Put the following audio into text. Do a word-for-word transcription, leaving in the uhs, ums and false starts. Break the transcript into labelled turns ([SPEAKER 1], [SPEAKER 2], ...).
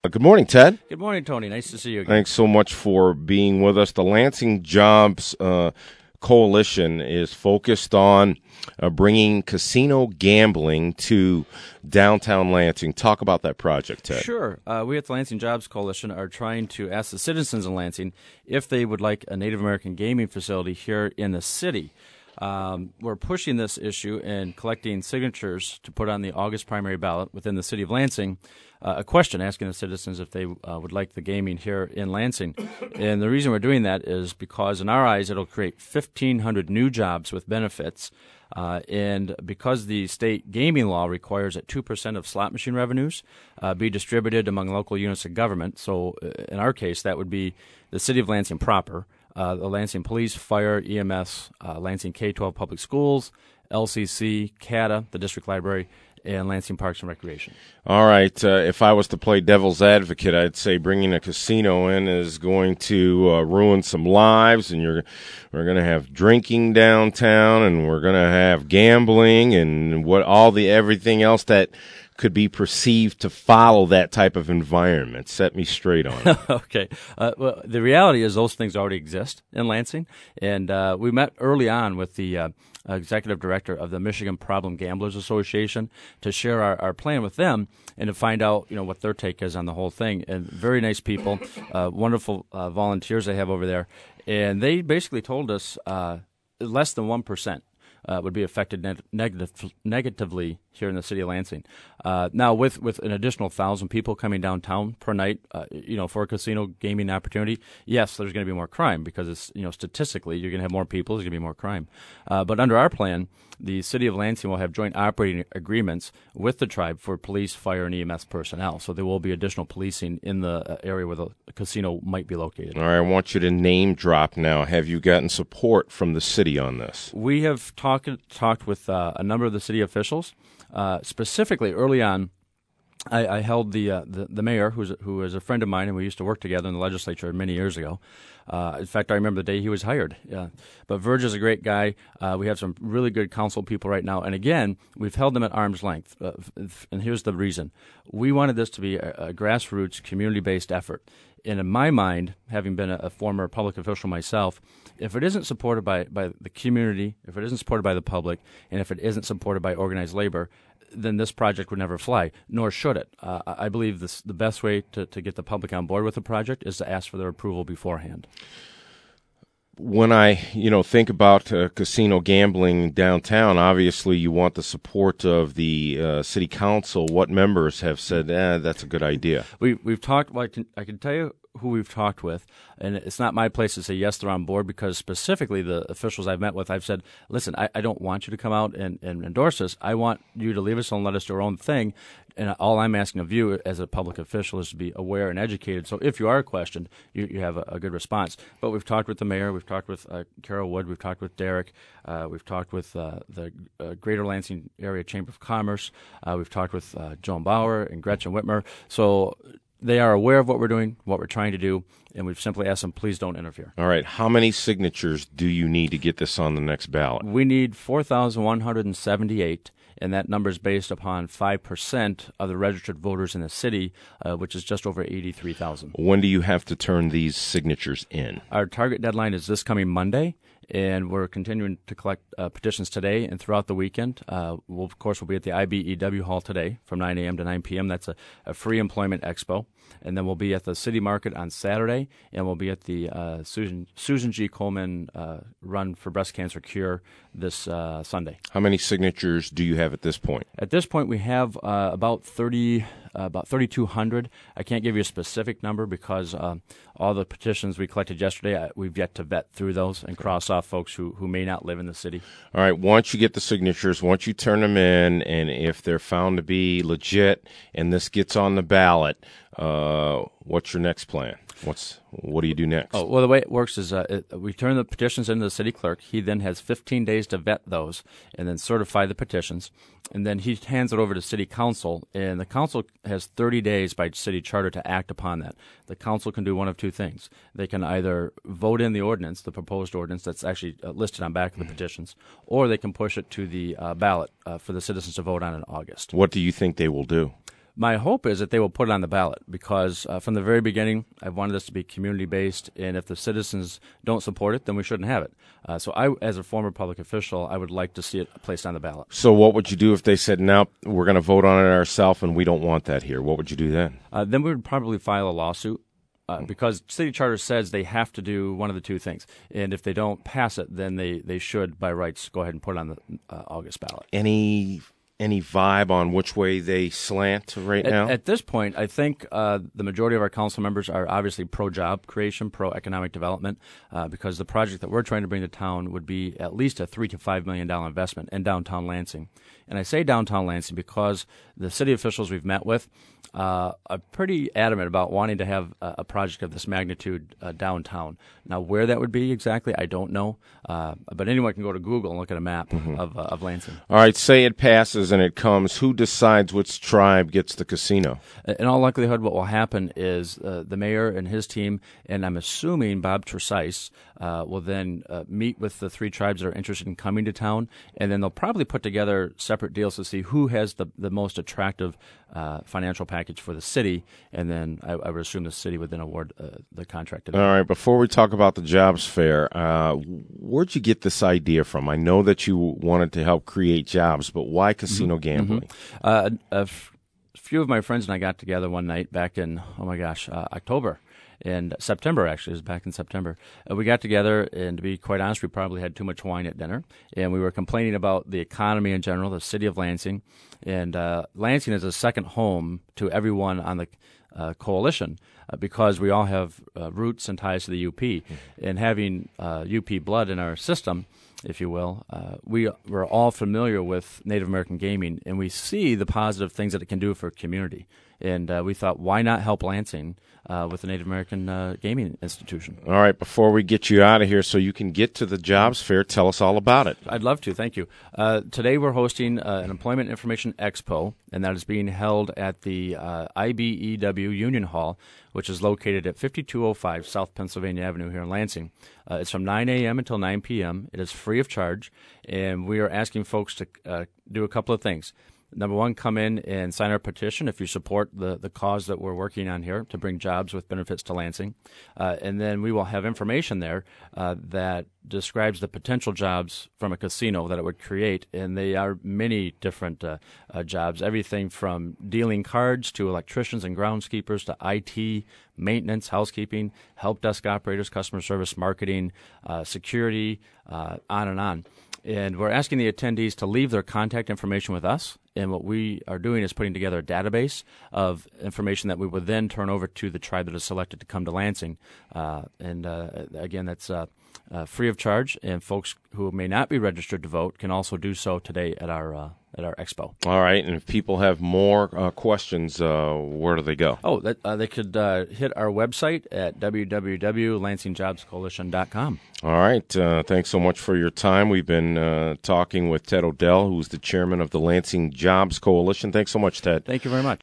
[SPEAKER 1] Good morning, Ted.
[SPEAKER 2] Good morning, Tony. Nice to see you again.
[SPEAKER 1] Thanks so much for being with us. The Lansing Jobs uh, Coalition is focused on uh, bringing casino gambling to downtown Lansing. Talk about that project, Ted.
[SPEAKER 2] Sure. Uh, we at the Lansing Jobs Coalition are trying to ask the citizens in Lansing if they would like a Native American gaming facility here in the city. Um, we're pushing this issue and collecting signatures to put on the August primary ballot within the city of Lansing, uh, a question asking the citizens if they uh, would like the gaming here in Lansing. And the reason we're doing that is because in our eyes it'll create fifteen hundred new jobs with benefits. Uh, and because the state gaming law requires that two percent of slot machine revenues uh, be distributed among local units of government, so in our case that would be the city of Lansing proper, uh, the Lansing Police, Fire, E M S, uh, Lansing K twelve Public Schools, L C C, C A T A, the District Library, and Lansing Parks and Recreation.
[SPEAKER 1] All right. Uh, if I was to play devil's advocate, I'd say bringing a casino in is going to uh, ruin some lives, and you're we're going to have drinking downtown, and we're going to have gambling, and what all the everything else that could be perceived to follow that type of environment. Set me straight on it.
[SPEAKER 2] Okay. Uh, well, the reality is those things already exist in Lansing, and uh, we met early on with the uh, executive director of the Michigan Problem Gamblers Association to share our, our plan with them and to find out, you know, what their take is on the whole thing. And very nice people, uh, wonderful uh, volunteers they have over there, and they basically told us uh, less than one percent. Uh, would be affected ne- negative, negatively here in the city of Lansing. Uh, now, with, with an additional thousand people coming downtown per night, uh, you know, for a casino gaming opportunity, yes, there's going to be more crime because it's, you know, statistically you're going to have more people, there's going to be more crime. Uh, but under our plan, the city of Lansing will have joint operating agreements with the tribe for police, fire, and E M S personnel. So there will be additional policing in the area where the casino might be located.
[SPEAKER 1] All right, I want you to name drop now. Have you gotten support from the city on this?
[SPEAKER 2] We have talked talked with uh, a number of the city officials. Uh, specifically, early on, I, I held the, uh, the the mayor, who's who is a friend of mine, and we used to work together in the legislature many years ago. Uh, in fact, I remember the day he was hired. Yeah. But Verge is a great guy. Uh, we have some really good council people right now. And again, we've held them at arm's length. Uh, and here's the reason. We wanted this to be a, a grassroots, community-based effort. And in my mind, having been a, a former public official myself, if it isn't supported by, by the community, if it isn't supported by the public, and if it isn't supported by organized labor, then this project would never fly, nor should it. Uh, I believe this, the best way to, to get the public on board with the project is to ask for their approval beforehand.
[SPEAKER 1] When I, you know, think about uh, casino gambling downtown, obviously you want the support of the uh, city council. What members have said, eh, that's a good idea?
[SPEAKER 2] We, we've talked, well, I can, I can tell you who we've talked with, and it's not my place to say yes, they're on board, because specifically the officials I've met with, I've said, listen, I, I don't want you to come out and, and endorse this. I want you to leave us alone, let us do our own thing, and all I'm asking of you as a public official is to be aware and educated. So if you are questioned, you, you have a, a good response. But we've talked with the mayor, we've talked with uh, Carol Wood, we've talked with Derek, uh, we've talked with uh, the uh, Greater Lansing Area Chamber of Commerce, uh, we've talked with uh, Joan Bauer and Gretchen Whitmer. So they are aware of what we're doing, what we're trying to do, and we've simply asked them, please don't interfere.
[SPEAKER 1] All right. How many signatures do you need to get this on the next ballot?
[SPEAKER 2] We need four thousand one hundred seventy-eight, and that number is based upon five percent of the registered voters in the city, uh, which is just over eighty-three thousand.
[SPEAKER 1] When do you have to turn these signatures in?
[SPEAKER 2] Our target deadline is this coming Monday, and we're continuing to collect uh, petitions today and throughout the weekend. Uh, we'll, of course, we'll be at the I B E W Hall today from nine a.m. to nine p.m. That's a, a free employment expo. And then we'll be at the City Market on Saturday, and we'll be at the uh, Susan, Susan G. Komen uh, Run for Breast Cancer Cure this uh, Sunday.
[SPEAKER 1] How many signatures do you have at this point?
[SPEAKER 2] At this point, we have uh, about thirty, uh, about thirty-two hundred. I can't give you a specific number because uh, all the petitions we collected yesterday, uh, we've yet to vet through those and cross off folks who, who may not live in the city.
[SPEAKER 1] All right. Once you get the signatures, once you turn them in, and if they're found to be legit and this gets on the ballot, uh, what's your next plan? What's what do you do next?
[SPEAKER 2] Oh, well, the way it works is uh, it, we turn the petitions into the city clerk. He then has fifteen days to vet those and then certify the petitions. And then he hands it over to city council, and the council has thirty days by city charter to act upon that. The council can do one of two things. They can either vote in the ordinance, the proposed ordinance that's actually uh, listed on back of the petitions, or they can push it to the uh, ballot uh, for the citizens to vote on in August.
[SPEAKER 1] What do you think they will do?
[SPEAKER 2] my hope is that they will put it on the ballot because uh, from the very beginning, I've wanted this to be community-based, and if the citizens don't support it, then we shouldn't have it. Uh, so I, as a former public official, I would like to see it placed on the ballot.
[SPEAKER 1] So what would you do if they said, no, we're going to vote on it ourselves and we don't want that here? What would you do then?
[SPEAKER 2] Uh, then we would probably file a lawsuit. Uh, because city charter says they have to do one of the two things, and if they don't pass it, then they, they should, by rights, go ahead and put it on the uh, August ballot.
[SPEAKER 1] Any any vibe on which way they slant right
[SPEAKER 2] at,
[SPEAKER 1] now?
[SPEAKER 2] At this point, I think uh, the majority of our council members are obviously pro-job creation, pro-economic development, uh, because the project that we're trying to bring to town would be at least a three to five million dollar investment in downtown Lansing. And I say downtown Lansing because the city officials we've met with uh, are pretty adamant about wanting to have a, a project of this magnitude uh, downtown. Now, where that would be exactly, I don't know. Uh, but anyone can go to Google and look at a map mm-hmm. of, uh, of Lansing.
[SPEAKER 1] All right, say it passes and it comes. Who decides which tribe gets the casino?
[SPEAKER 2] In all likelihood, what will happen is uh, the mayor and his team, and I'm assuming Bob Tresice, uh, will then uh, meet with the three tribes that are interested in coming to town, and then they'll probably put together separate deals to see who has the, the most attractive uh, financial package for the city, and then I, I would assume the city would then award uh, the contract to them.
[SPEAKER 1] All right, before we talk about the jobs fair, uh, where'd you get this idea from? I know that you wanted to help create jobs, but why casino
[SPEAKER 2] mm-hmm.
[SPEAKER 1] gambling?
[SPEAKER 2] Mm-hmm. Uh, a f- few of my friends and I got together one night back in, oh my gosh, uh, October. In September, actually, it was back in September. Uh, we got together, and to be quite honest, we probably had too much wine at dinner, and we were complaining about the economy in general, the city of Lansing, and uh, Lansing is a second home to everyone on the uh, coalition uh, because we all have uh, roots and ties to the U P, mm-hmm. and having uh, U P blood in our system, if you will, uh, we we're all familiar with Native American gaming, and we see the positive things that it can do for a community. And uh, we thought, why not help Lansing uh, with the Native American uh, gaming institution?
[SPEAKER 1] All right, before we get you out of here so you can get to the jobs fair, tell us all about it.
[SPEAKER 2] I'd love to. Thank you. Uh, today we're hosting uh, an Employment Information Expo, and that is being held at the uh, I B E W Union Hall, which is located at fifty-two oh five South Pennsylvania Avenue here in Lansing. Uh, it's from nine a.m. until nine p.m. It is free of charge, and we are asking folks to uh, do a couple of things. Number one, come in and sign our petition if you support the, the cause that we're working on here to bring jobs with benefits to Lansing. Uh, and then we will have information there uh, that describes the potential jobs from a casino that it would create. And they are many different uh, uh, jobs, everything from dealing cards to electricians and groundskeepers to I T, maintenance, housekeeping, help desk operators, customer service, marketing, uh, security, uh, on and on. And we're asking the attendees to leave their contact information with us. And what we are doing is putting together a database of information that we would then turn over to the tribe that is selected to come to Lansing. Uh, and uh, again, that's uh, uh, free of charge. And folks who may not be registered to vote can also do so today at our uh, at our expo.
[SPEAKER 1] All right. And if people have more uh, questions, uh, where do they go?
[SPEAKER 2] Oh, that, uh, they could uh, hit our website at w w w dot lansing jobs coalition dot com.
[SPEAKER 1] All right. Uh, thanks so much for your time. We've been uh, talking with Ted Odell, who's the chairman of the Lansing Jobs Coalition. Thanks so much, Ted.
[SPEAKER 2] Thank you very much.